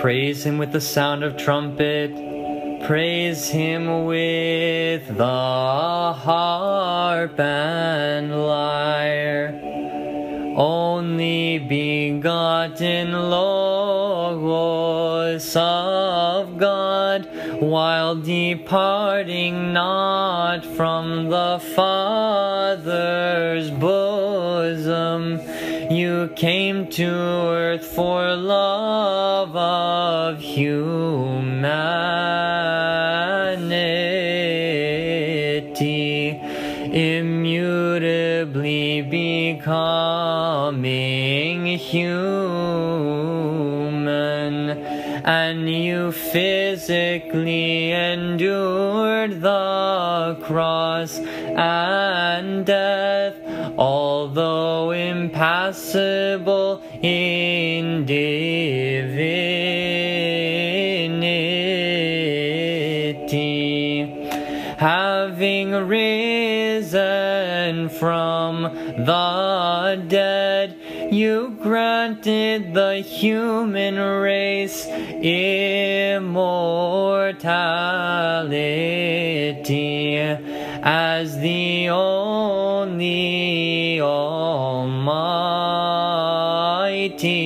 Praise him with the sound of trumpet. Praise him with the harp and lyre. Only begotten Logos of God, while departing not from the Father's bosom, you came to earth for love of humanity, immutably becoming human, and you physically endured the cross and death, although impassible in divinity, having risen from the dead, you granted the human race immortality as the only Almighty